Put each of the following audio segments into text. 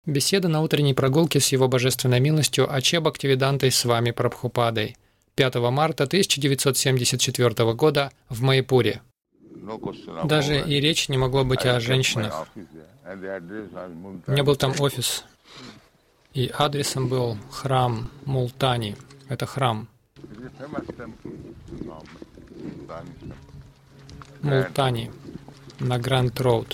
Беседа на утренней прогулке с Его Божественной милостью Аче Бхактивидантой Свами Прабхупадой 5 марта 1974 года в Майяпуре. Даже и речи не могло быть о женщинах. У меня был там офис, и адресом был храм Мултани. Это храм Мултани на Гранд Роуд.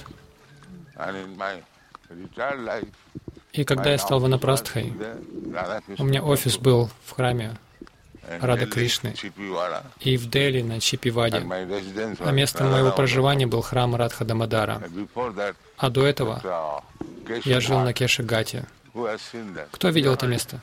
И когда я стал ванапрастхой, у меня офис был в храме Рада Кришны и в Дели на Чипиваде. А местом моего проживания был храм Радха Дамодара. А до этого я жил на Кешагате. Кто видел это место?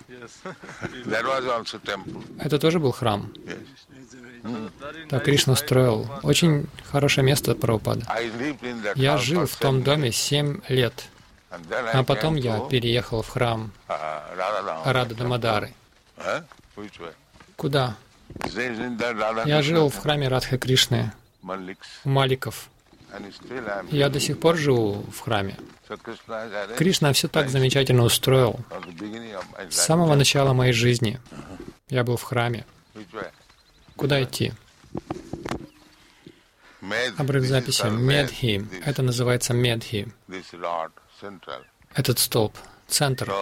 Это тоже был храм. Так Кришна строил. Очень хорошее место Прабхупада. Я жил в том доме 7 лет. А потом я переехал в храм Рада Дамодары. Куда? Я жил в храме Радхи Кришны, у Маликов. Я до сих пор живу в храме. Кришна все так замечательно устроил. С самого начала моей жизни я был в храме. Куда идти? Обрыв записи. Медхи. Это называется Медхи. Этот столб. Центр.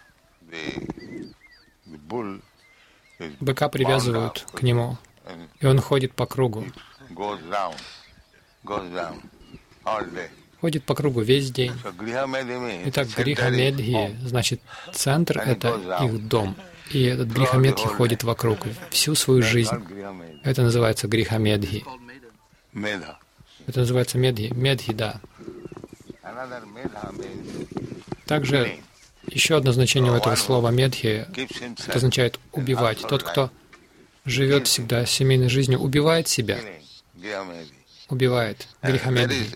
Быка привязывают к нему, и он ходит по кругу. Ходит по кругу весь день. Итак, Гриха Медхи, значит, центр — это их дом. И этот Гриха Медхи ходит вокруг всю свою жизнь. Это называется Гриха Медхи. Это называется Медхи. Медхи, да. Также еще одно значение у этого слова Медхи — это означает убивать. Тот, кто живет всегда семейной жизнью, убивает себя. Убивает. Гриха Медхи.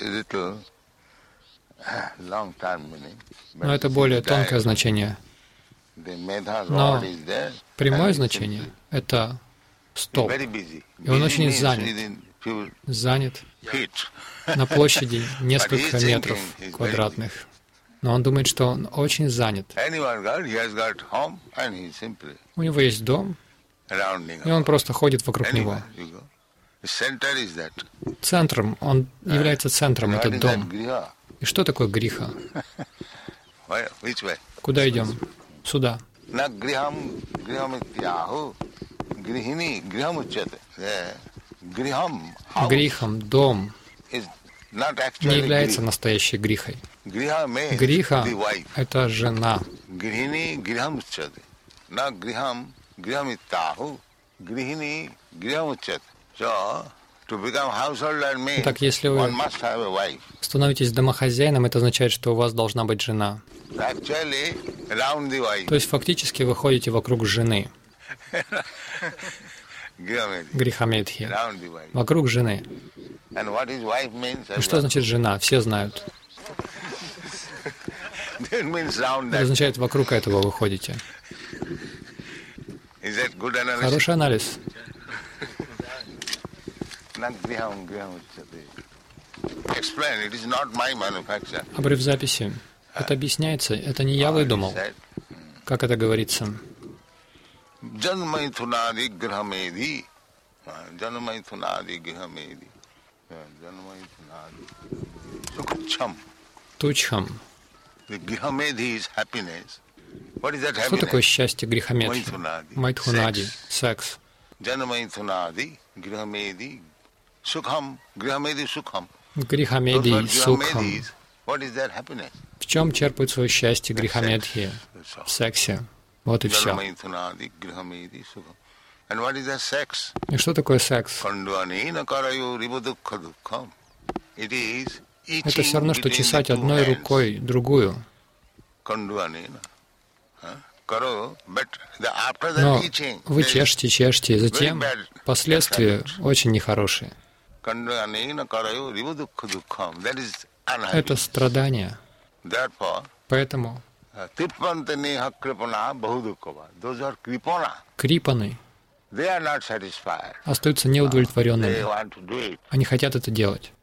Но это более тонкое значение. Но прямое значение — это столб. И он очень занят. Занят на площади несколько метров квадратных. Но он думает, что он очень занят. У него есть дом, и он просто ходит вокруг него. Центром, он является центром, этот дом. И что такое гриха? Куда идем? Сюда. Грихом, дом не является настоящей грихой. Гриха — это жена. Итак, если вы становитесь домохозяином, это означает, что у вас должна быть жена. То есть фактически вы ходите вокруг жены. Грихамедхи. Вокруг жены. И что значит жена? Все знают. Это означает, вокруг этого вы ходите. Хороший анализ. Обрыв записи. Это объясняется, это не я выдумал. Как это говорится? Тучхам. Что такое счастье Грихамедхи? Майтхунади. Секс. Грихамеди, Сукхам. В чем черпают свое счастье Грихамедхи? В сексе. Вот и все. И что такое секс? Это все равно, что чесать одной рукой другую. Но вы чешете, и затем последствия очень нехорошие. Это страдание. Поэтому крипаны остаются неудовлетворенными. Они хотят это делать.